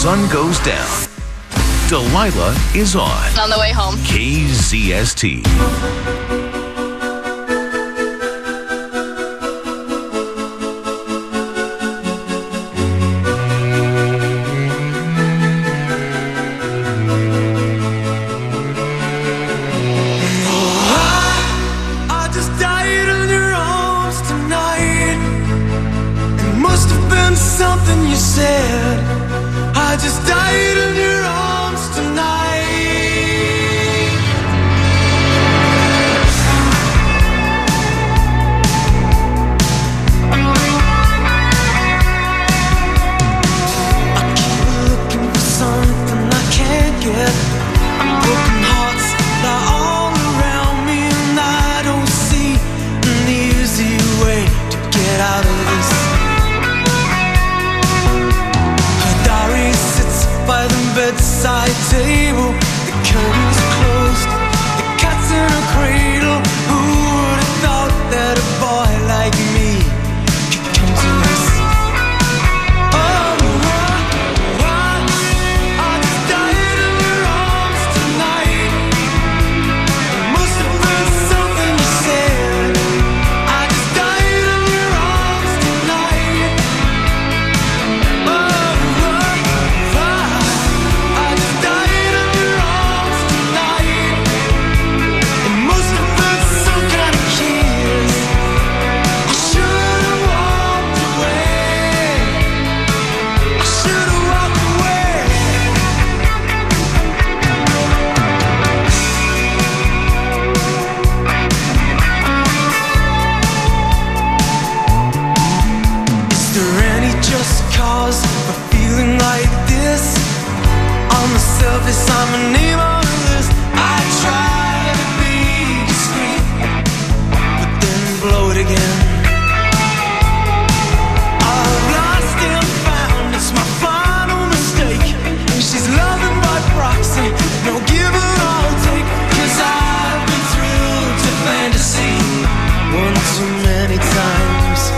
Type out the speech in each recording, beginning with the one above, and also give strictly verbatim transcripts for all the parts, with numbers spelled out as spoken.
sun goes down, Delilah is on. On the way home. K Z S T. Something you said, I just died in your arms tonight. I keep looking for something I can't get. Broken hearts lie all around me, and I don't see an easy way to get out of this. By the bedside table, the curtains are closed, the cat's in a cradle. Who would have thought that a boy like me could come to this? Oh, why, why, I just died in your arms tonight. It must have been something you said. I just died in your arms tonight. Oh, for feeling like this. On the surface, I'm a name on the list. I try to be discreet, but then blow it again. I've lost and found, it's my final mistake. She's loving by proxy, no give and I'll take. Cause I've been thrilled to fantasy one too many times.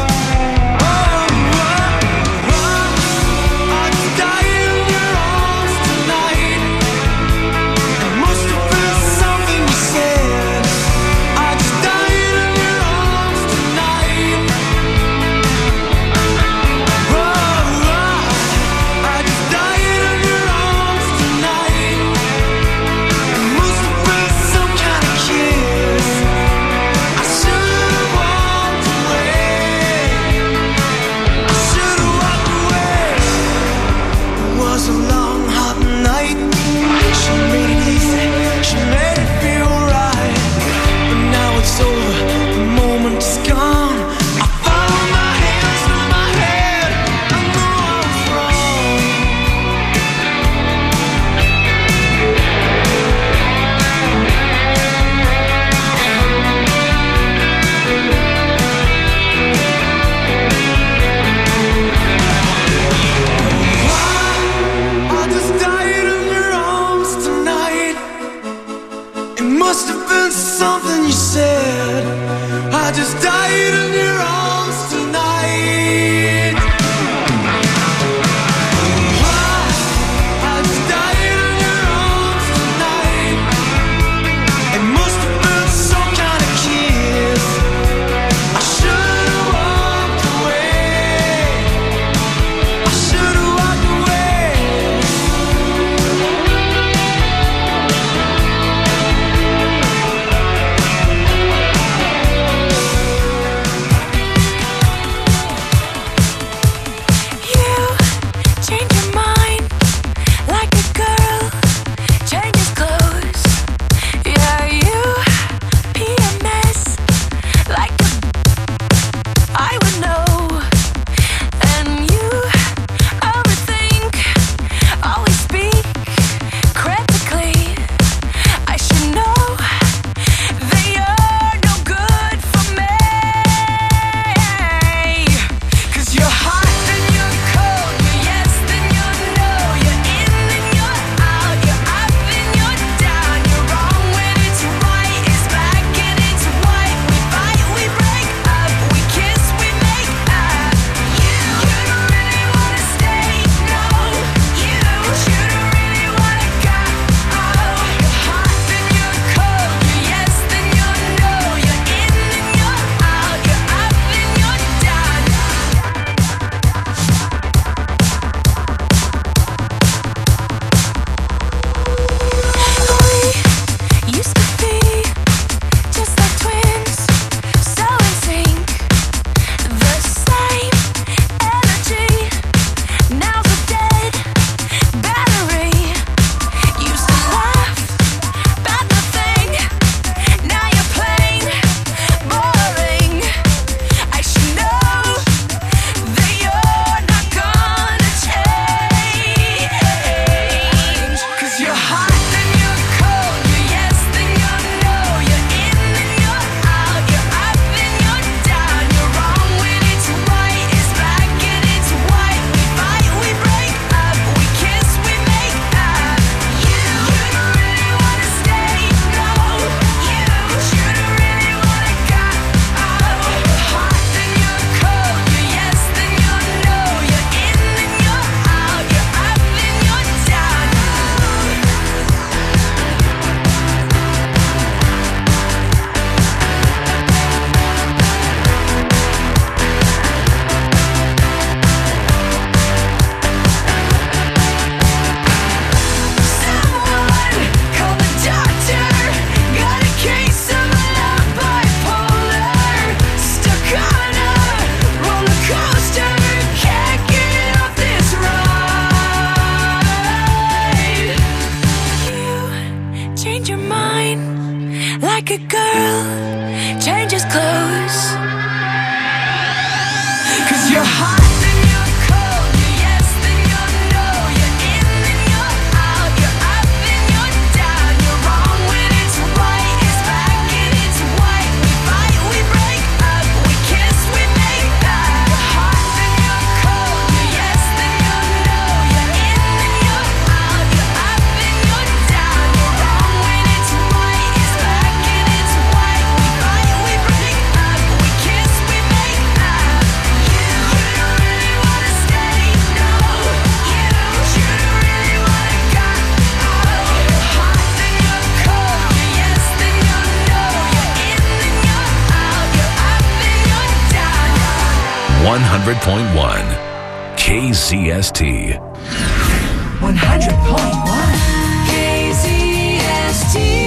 one hundred point one K Z S T. one hundred point one K Z S T.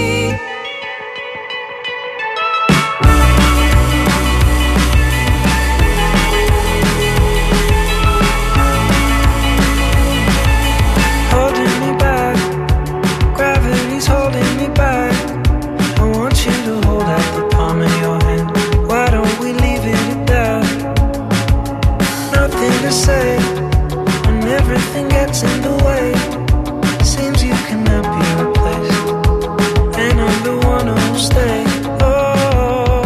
Say when everything gets in the way, seems you cannot be replaced, and I'm the one who'll stay. Oh,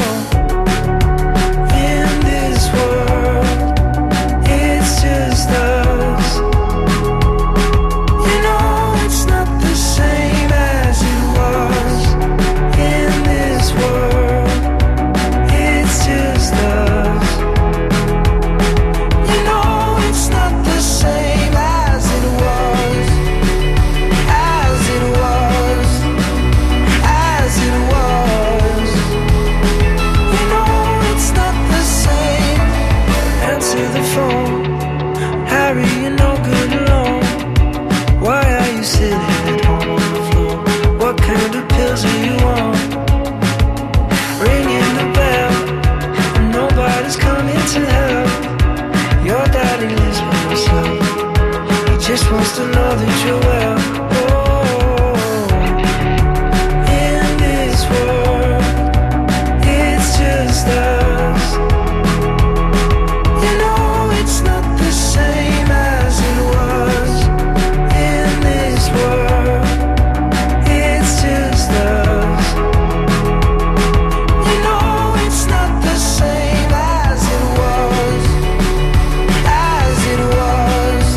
in this world, it's just us. You know it's not the same as it was. In this world, it's just us. Just wants to know that you're well. Oh, in this world, it's just us. You know it's not the same as it was. In this world, it's just us. You know it's not the same as it was. As it was.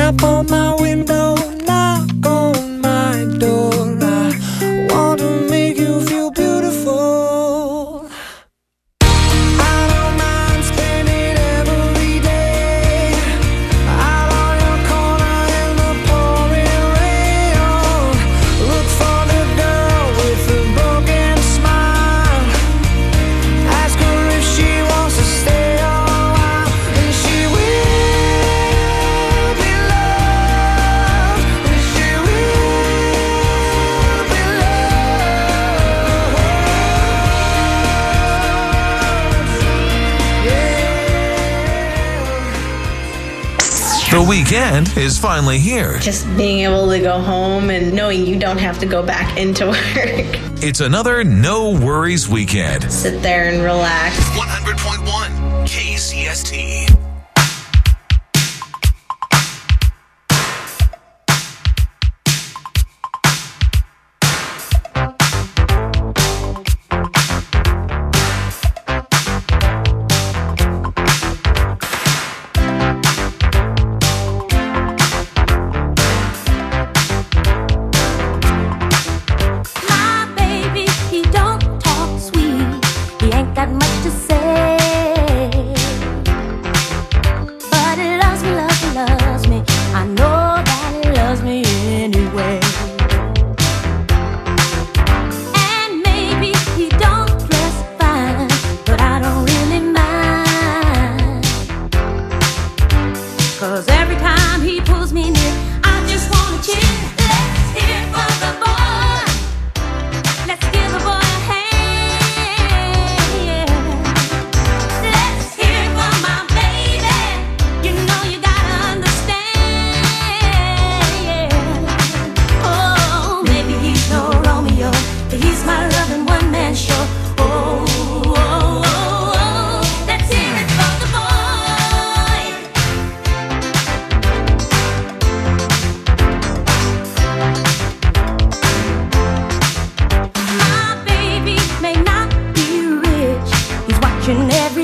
tap on my window, knock on my door. I want to make you feel beautiful. I don't mind spending every day out on your corner in the pouring rain. Look for the girl with the broken smile. Ask her if she wants to stay a while, and she will be loved, and she will be loved. Yeah. The weekend is finally here. Just being able to go home and knowing you don't have to go back into work. It's another no worries weekend. Sit there and relax. one hundred point one K C S T. My baby, he don't talk sweet. He ain't got much to say. But he loves me, loves me, loves me. I know that he loves me anyway. And maybe he don't dress fine, but I don't really mind. 'Cause every time he pulls me near, I just wanna cheer. Let's hear for the boy. Let's give the boy a hand. Yeah. Let's hear for my baby. You know you gotta understand. Yeah. Oh, maybe he's no Romeo, but he's my loving one-man show. Oh, oh, oh, oh. Let's hear it for the boy. My baby may not be rich, he's watching every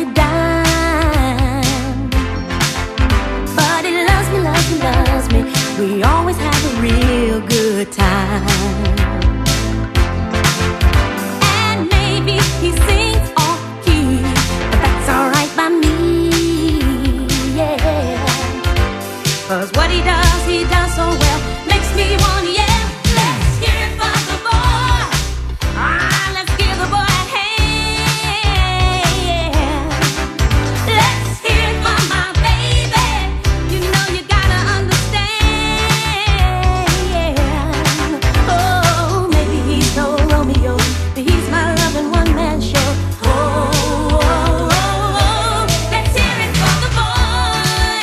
dime. But he loves me, loves me, loves me. We always have a real good time. And maybe he sings off key, but that's alright by me. Yeah. 'Cause what he does, he does so well. Makes me wanna yell. Let's hear it for the boy. Ah, let's give the boy a hand. Yeah. Let's hear it for my baby. You know you gotta understand. Yeah. Oh, maybe he's no Romeo, but he's my loving one-man show. Oh, oh, oh, oh. Let's hear it for the boy.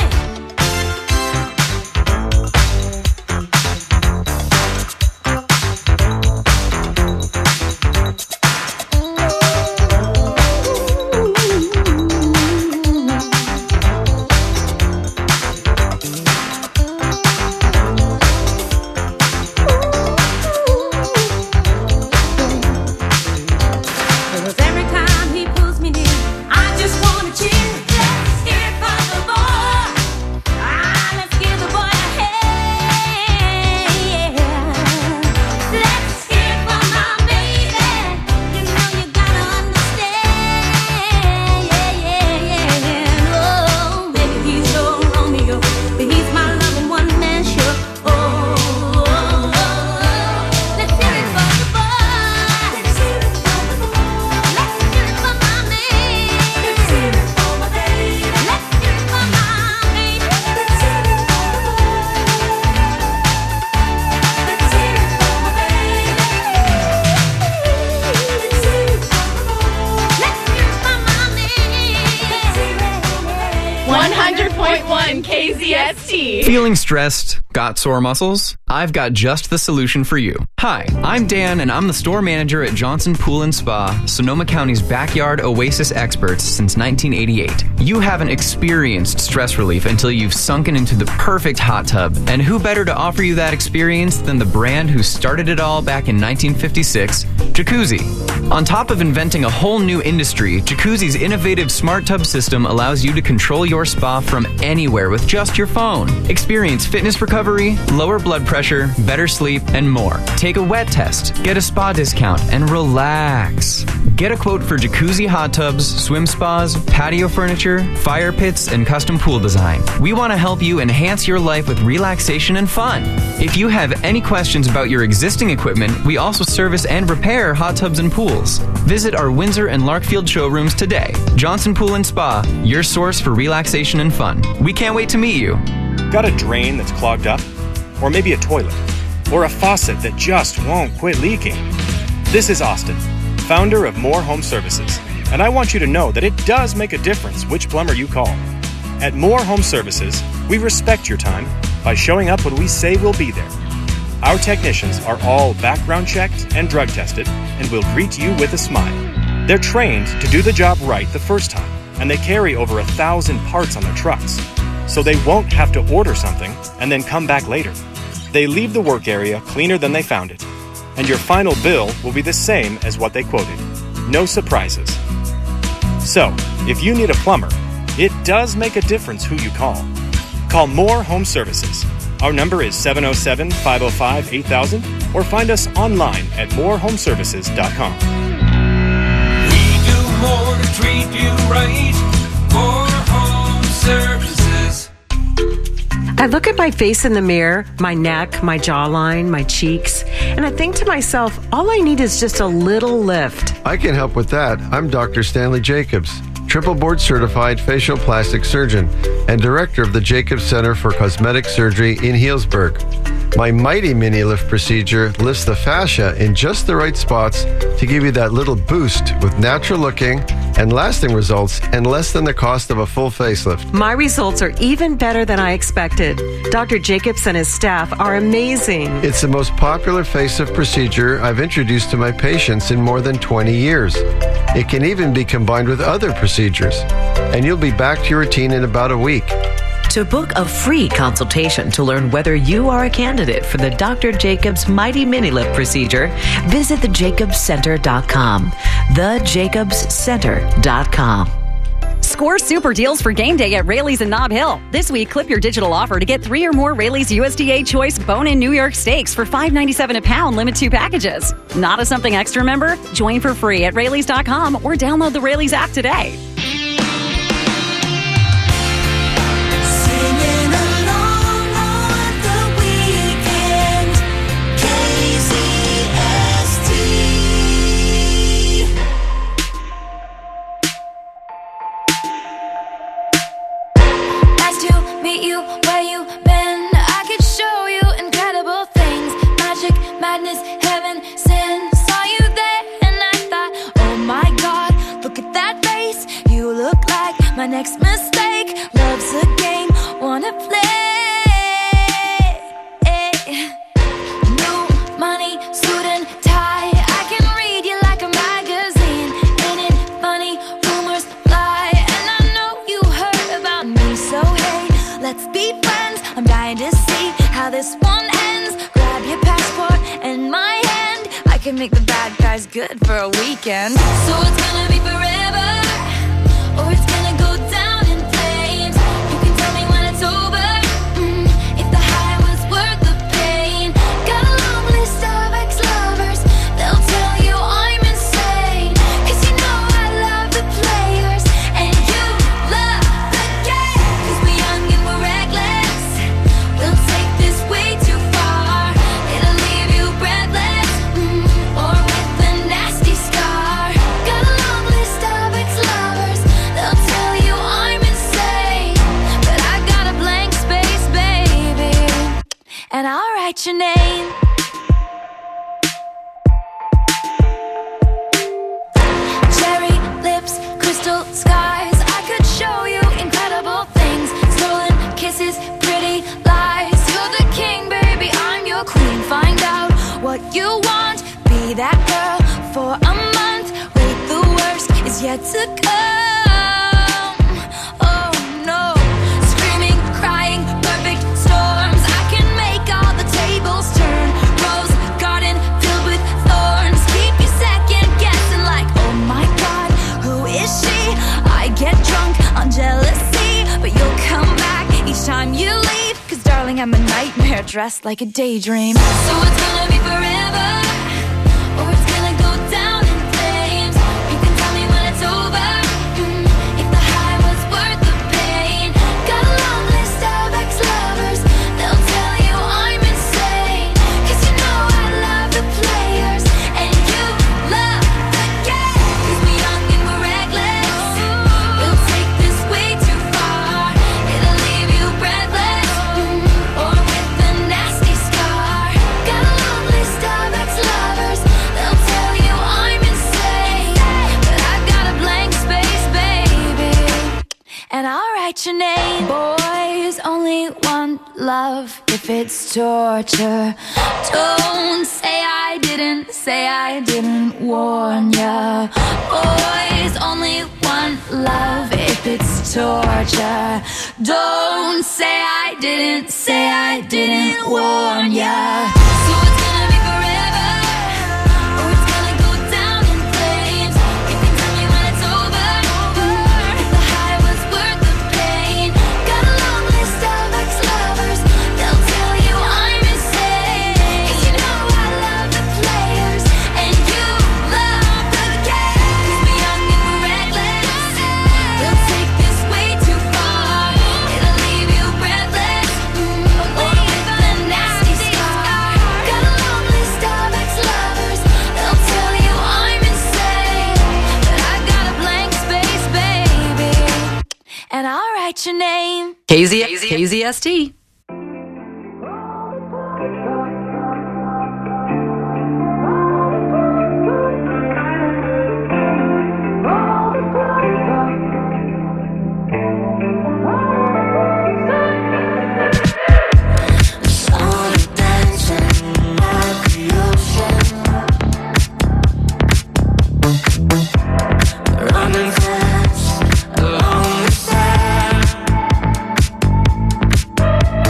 Cause every time he pulls me near, I just wanna cheer. Let's hear it for the boy. Ah, let's give the boy a hand. Yeah. Let's hear it for my baby. You know you gotta understand. Yeah, yeah, yeah. Oh, maybe he's no Romeo, but he's my loving one-man show. Oh, oh, oh, oh. Let's hear it for the boy. Let's hear it for the boy. Let's hear it for my man. Let's hear it for my baby. Let's hear it for my baby. Let's hear it for the boy. Let's hear it for my baby. Let's hear it for the boy. Let's hear it for my man. one hundred point one K Z S T. Feeling stressed? Got sore muscles? I've got just the solution for you. Hi, I'm Dan, and I'm the store manager at Johnson Pool and Spa, Sonoma County's backyard oasis experts since nineteen eighty-eight. You haven't experienced stress relief until you've sunken into the perfect hot tub. And who better to offer you that experience than the brand who started it all back in nineteen fifty-six, Jacuzzi. On top of inventing a whole new industry, Jacuzzi's innovative smart tub system allows you to control your spa from anywhere with just your phone. Experience fitness recovery, lower blood pressure, better sleep, and more. Take a wet test, get a spa discount, and relax. Get a quote for jacuzzi hot tubs, swim spas, patio furniture, fire pits, and custom pool design. We want to help you enhance your life with relaxation and fun. If you have any questions about your existing equipment, we also service and repair hot tubs and pools. Visit our Windsor and Larkfield showrooms today. Johnson Pool and Spa, your source for relaxation and fun. We can't wait to meet you. Got a drain that's clogged up? Or maybe a toilet? Or a faucet that just won't quit leaking? This is Austin, founder of More Home Services, and I want you to know that it does make a difference which plumber you call. At More Home Services, we respect your time by showing up when we say we'll be there. Our technicians are all background checked and drug tested and will greet you with a smile. They're trained to do the job right the first time, and they carry over a thousand parts on their trucks, so they won't have to order something and then come back later. They leave the work area cleaner than they found it, and your final bill will be the same as what they quoted. No surprises. So, if you need a plumber, it does make a difference who you call. Call More Home Services. Our number is seven oh seven, five oh five, eight thousand, or find us online at more home services dot com. We do more to treat you right. More Home Services. I look at my face in the mirror, my neck, my jawline, my cheeks, and I think to myself, all I need is just a little lift. I can help with that. I'm Doctor Stanley Jacobs, triple board certified facial plastic surgeon and director of the Jacobs Center for Cosmetic Surgery in Healdsburg. My Mighty Mini Lift procedure lifts the fascia in just the right spots to give you that little boost with natural looking and lasting results and less than the cost of a full facelift. My results are even better than I expected. Doctor Jacobs and his staff are amazing. It's the most popular facelift procedure I've introduced to my patients in more than twenty years. It can even be combined with other procedures, and you'll be back to your routine in about a week. To book a free consultation to learn whether you are a candidate for the Doctor Jacobs Mighty Mini Lift procedure, visit the jacobs center dot com. the jacobs center dot com. Score super deals for game day at Rayleigh's in Nob Hill. This week, clip your digital offer to get three or more Rayleigh's U S D A Choice Bone-In New York Steaks for five ninety-seven a pound, limit two packages. Not a Something Extra member? Join for free at Rayleigh's dot com or download the Rayleigh's app today. Madness, heaven, sin, saw you there, and I thought, oh my God, look at that face. You look like my next mistake. Love's a game, wanna play. New money, suit and tie. I can read you like a magazine. Ain't it funny? Rumors fly, and I know you heard about me. So hey, let's be friends. I'm dying to see how this one ends. Grab your passport and my hand. I can make the bad guys good for a weekend. So it's gonna be forever, or it's gonna go down in flames. You can tell me when it's over, mm, if the high was worth the pain. Got a long list of ex-lovers, they'll tell you I'm insane. Cause you know I love the players, and you love the game. Cause we're young and we're reckless, we'll take this way too far. It'll leave you breathless, mm, or with a nasty scar. Got a long list of ex-lovers, they'll tell you I'm insane. But I got a blank space, baby, and I'll write your name. Cherry lips, crystal skies. I could show you incredible things. Stolen kisses, pretty lies. You're the king you want. Be that girl for a month. Wait, the worst is yet to come. Oh no. Screaming, crying, perfect storms. I can make all the tables turn. Rose garden filled with thorns. Keep you second guessing like, oh my God, who is she? I get drunk on jealousy, but you'll come back each time you leave. Cause darling, I'm a nightmare dressed like a daydream. So it's gonna be forever, or it's gonna go down in flames. You can tell me when it's over, mm, if the high was worth the pain. Got a long list of ex-lovers, they'll tell you I'm insane. Cause you know I love the players, and you love the game. Cause we're young and we're reckless, we'll take this way too far. It'll leave you breathless, mm, or with a nasty scar. Got a long list of ex-lovers, they'll tell you I'm insane. But I've got a blank space, baby, and I'll write your name. Boys only want love if it's torture. Don't say I didn't, say I didn't warn ya. Boys only want love if it's torture. Don't say I didn't, say I didn't warn ya. So it's gonna be forever, or it's gonna go down in flames. You can tell me when it's over, mm, if the high was worth the pain. Got a long list of ex-lovers, they'll tell you I'm insane. Cause you know I love the players, and you love the game. Cause we're young and we're reckless, we'll take this way too far. It'll leave you breathless, mm, or with a nasty scar. Got a long list of ex-lovers, they'll tell you I'm insane. But I've got a blank space, baby, and I'll write your name. K Z K Z S T. Running fast along the sand.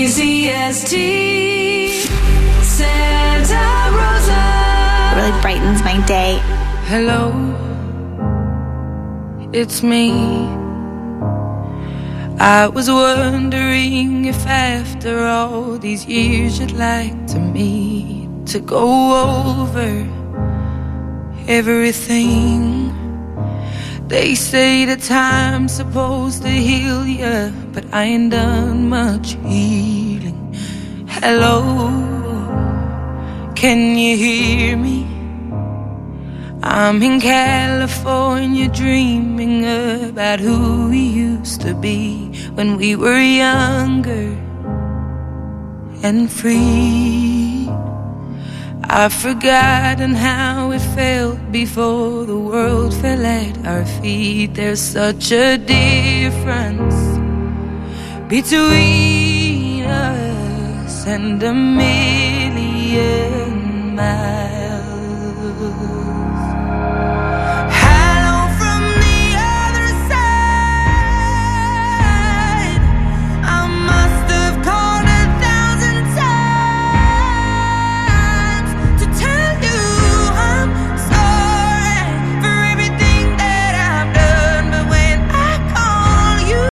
Z S T, Santa Rosa. Really brightens my day. Hello, it's me. I was wondering if after all these years you'd like to meet to go over everything. They say that time's supposed to heal ya, but I ain't done much healing. Hello, can you hear me? I'm in California dreaming about who we used to be when we were younger and free. I've forgotten how it felt before the world fell at our feet. There's such a difference between us and a million miles.